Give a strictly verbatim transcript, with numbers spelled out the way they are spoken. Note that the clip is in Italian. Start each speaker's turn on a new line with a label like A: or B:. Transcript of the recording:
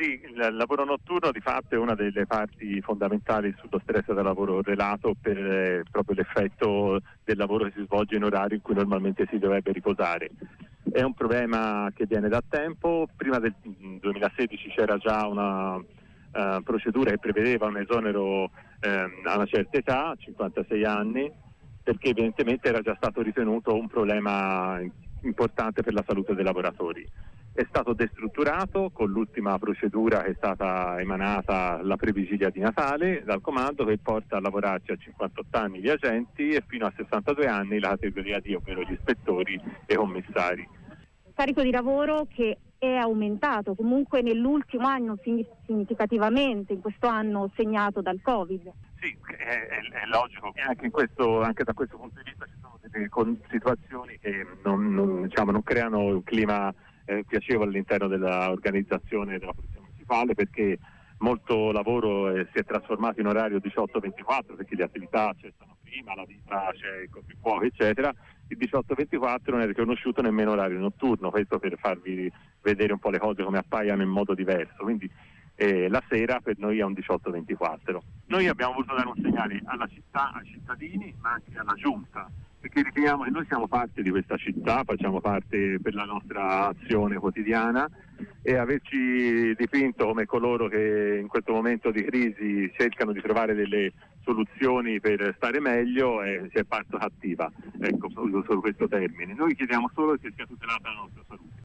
A: Sì, il lavoro notturno di fatto è una delle parti fondamentali sullo stress da lavoro relato per eh, proprio l'effetto del lavoro che si svolge in orario in cui normalmente si dovrebbe riposare. È un problema che viene da tempo, prima del duemilasedici c'era già una uh, procedura che prevedeva un esonero um, a una certa età, cinquantasei anni, perché evidentemente era già stato ritenuto un problema importante per la salute dei lavoratori. È stato destrutturato con l'ultima procedura che è stata emanata la previgilia di Natale dal comando, che porta a lavorarci a cinquantotto anni gli agenti e fino a sessantadue anni la categoria D, ovvero gli ispettori e commissari.
B: Carico di lavoro che è aumentato comunque nell'ultimo anno significativamente, in questo anno segnato dal Covid.
A: Sì, è, è, è logico. E anche, in questo, anche da questo punto di vista ci sono delle con, situazioni che non, non, diciamo, non creano un clima eh, piacevole all'interno dell'organizzazione della Polizia Municipale, perché molto lavoro eh, si è trasformato in orario diciotto ventiquattro, perché le attività cessano prima, la vita c'è il coprifuoco eccetera. Il diciotto ventiquattro non è riconosciuto nemmeno orario notturno, questo per farvi vedere un po' le cose come appaiano in modo diverso. Quindi eh, la sera per noi è un diciotto ventiquattro. Noi abbiamo voluto dare un segnale alla città, ai cittadini, ma anche alla giunta, perché riteniamo che noi siamo parte di questa città, facciamo parte per la nostra azione quotidiana, e averci dipinto come coloro che in questo momento di crisi cercano di trovare delle soluzioni per stare meglio eh, si è parte cattiva, ecco, uso solo questo termine. Noi chiediamo solo che sia tutelata la nostra salute.